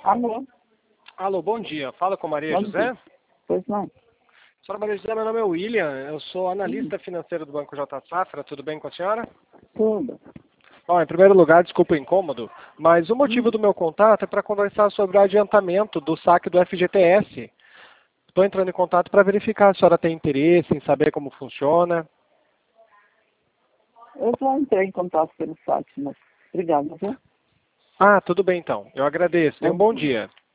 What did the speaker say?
Alô? Alô, bom dia. Fala com Maria Bom José. dia. Pois não. Senhora Maria José, meu nome é William. Eu sou analista financeiro do Banco J Safra. Tudo bem com a senhora? Tudo. Bom, em primeiro lugar, desculpa o incômodo, mas o motivo do meu contato é para conversar sobre o adiantamento do saque do FGTS. Estou entrando em contato para verificar se a senhora tem interesse em saber como funciona. Eu já entrei em contato pelo site, mas obrigada, viu? Ah, tudo bem então. Eu agradeço. Tenha um Bom bom dia. dia.